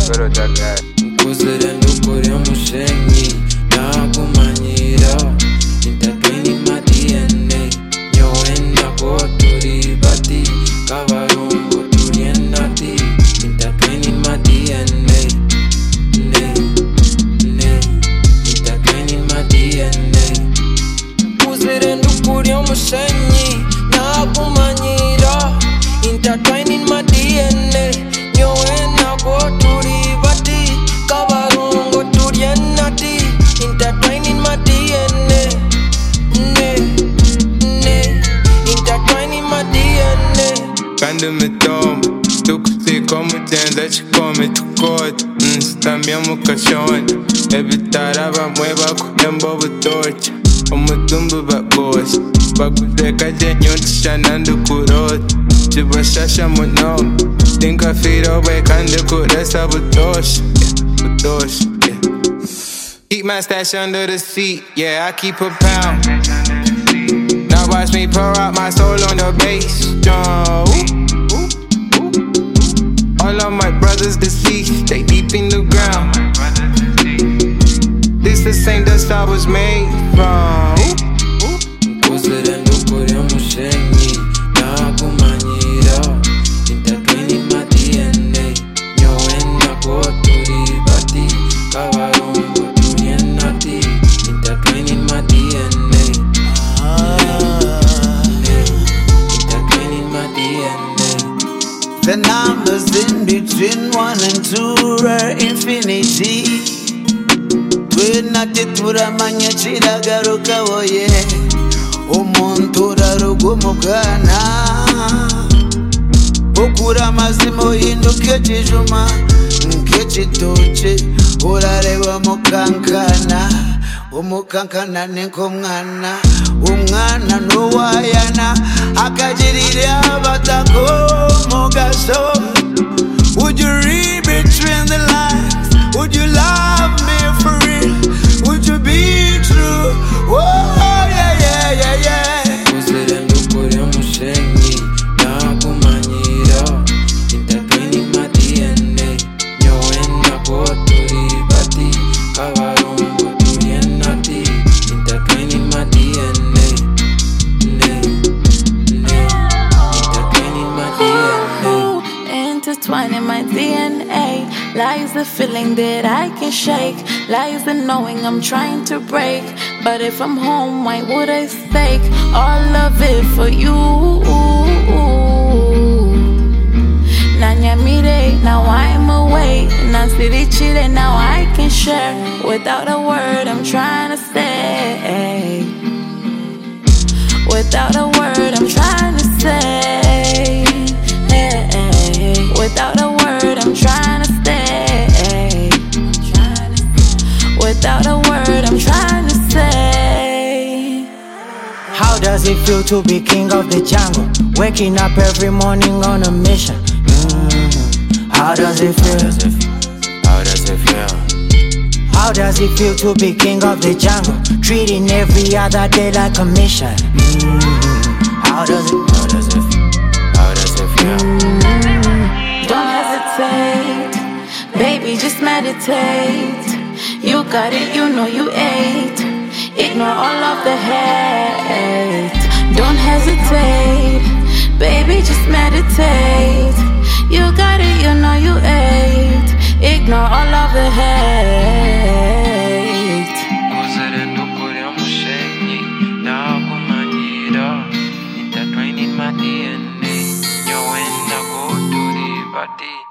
Nkuzire ndukuri omushenyi nakumanyira intertwined in my DNA nyowe nako turi bati kabarungu turi enati intertwined in my DNA intertwined in my DNA Nkuzire ndukuri omushenyi nakumanyira intertwined in my DNA nyowe nako turi bati kabarungu turi enati intertwined in my DNA intertwined in my DNA Quando me tomo, tu curti como tens, come tu corte está mesmo caixone evitar a mueva com bobo torte como tumbo babos bagulho de cadenho te chanando curote tipo chacha mono tem que afira o becando cura sabe doce Keep my stash under the seat, yeah, I keep a pound. Now watch me pour out my soul on the bass drum. All of my brothers deceased, they deep in the ground. This the same dust I was made from. Nkuzire ndukuri omushenyi nakumanyira intertwined in my DNA nyowe nako turi bati kabarungu turi enati intertwined in my DNA intertwined in my DNA The numbers in between 1 and 2 are infinity. Twenate turamanya kiragaruka woye omuntu urarugumugana ukura amazima uhinduke kijuma nk'ikitoke urareba mukankana umukankana niko mwana umwana nuwayana akagirira abatako mugaso Would you read between the lines? Would you love me for real? Would you be true? Oh yeah yeah yeah yeah Nkuzire ndukuri omushenyi nakumanyira intertwined in my DNA nyowe nako turi bati kabarungu turi enati intertwined in my DNA intertwined in my DNA Intertwined in my DNA lies the feeling that I can shake, lies the knowing I'm trying to break. But if I'm home, why would I stake all of it for you? Nanyamire, now I'm away. Nansiri chile, now I can share. Without a word, I'm trying to stay. Without a word, I'm trying to say. Without a word, I'm trying to stay. Without a word, I'm trying to say. How does it feel to be king of the jungle? Waking up every morning on a mission. How does it feel? How does it feel? How does it feel to be king of the jungle? Treating every other day like a mission. How does it feel? How does it feel? Don't hesitate, baby, just meditate. You got it, you know you ate. Ignore all of the hate. Don't hesitate, baby, just meditate. You got it, you know you ate. Ignore all of the hate. Nkuzire ndukuri omushenyi nakumanyira intertwined in my DNA nyowe nako turi bati